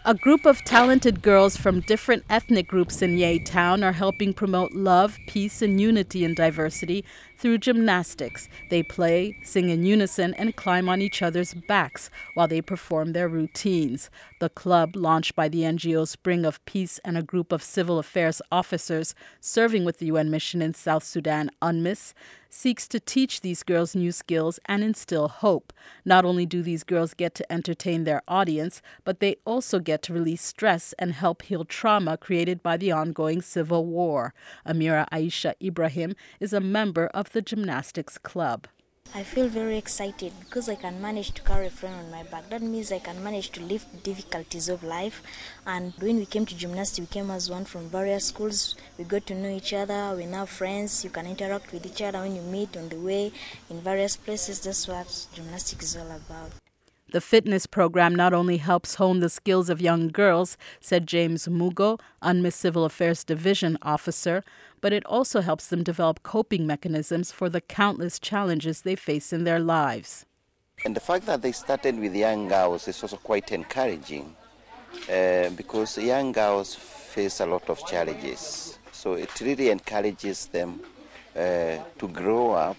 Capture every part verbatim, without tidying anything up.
A group of talented girls from different ethnic groups in Yei Town are helping promote love, peace, and unity in diversity through gymnastics. They play, sing in unison, and climb on each other's backs while they perform their routines. The club, launched by the N G O Spring of Peace and a group of civil affairs officers serving with the U N mission in South Sudan, UNMISS, seeks to teach these girls new skills and instill hope. Not only do these girls get to entertain their audience, but they also get to release stress and help heal trauma created by the ongoing civil war. Amira Aisha Ibrahim is a member of the gymnastics club. I feel very excited because I can manage to carry a friend on my back. That means I can manage to lift the difficulties of life. And when we came to gymnastics, we came as one from various schools. We got to know each other. We're now friends. You can interact with each other when you meet on the way in various places. That's what gymnastics is all about. The fitness program not only helps hone the skills of young girls, said James Mugo, UNMISS Civil Affairs Division Officer, but it also helps them develop coping mechanisms for the countless challenges they face in their lives. And the fact that they started with young girls is also quite encouraging uh, because young girls face a lot of challenges. So it really encourages them uh, to grow up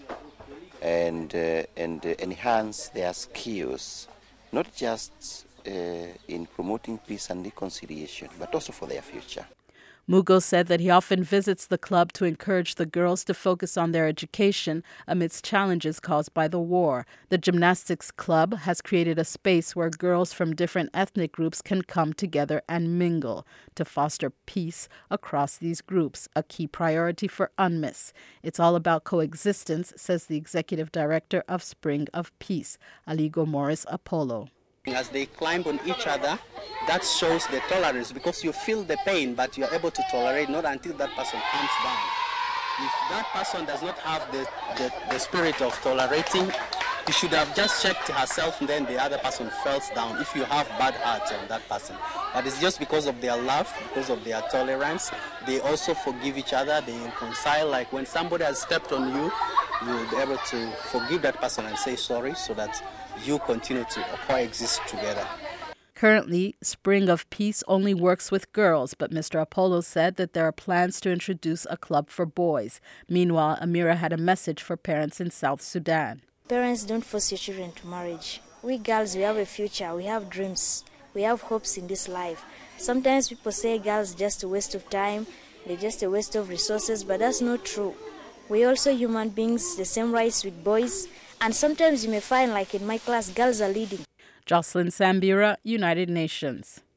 and, uh, and uh, enhance their skills. Not just uh, in promoting peace and reconciliation, but also for their future. Mugo said that he often visits the club to encourage the girls to focus on their education amidst challenges caused by the war. The gymnastics club has created a space where girls from different ethnic groups can come together and mingle to foster peace across these groups, a key priority for UNMISS. It's all about coexistence, says the executive director of Spring of Peace, Aligo Morris Apollo. As they climb on each other, that shows the tolerance because you feel the pain, but you're able to tolerate not until that person comes down. If that person does not have the, the, the spirit of tolerating, you should have just checked herself and then the other person falls down if you have bad heart on that person. But it's just because of their love, because of their tolerance. They also forgive each other, they reconcile. Like when somebody has stepped on you, you'll be able to forgive that person and say sorry so that you continue to coexist together. Currently, Spring of Peace only works with girls, but Mister Apollo said that there are plans to introduce a club for boys. Meanwhile, Amira had a message for parents in South Sudan. Parents, don't force your children to marriage. We girls, we have a future, we have dreams, we have hopes in this life. Sometimes people say girls just a waste of time, they're just a waste of resources, but that's not true. We're also human beings, the same rights with boys. And sometimes you may find, like in my class, girls are leading. Jocelyn Sambira, United Nations.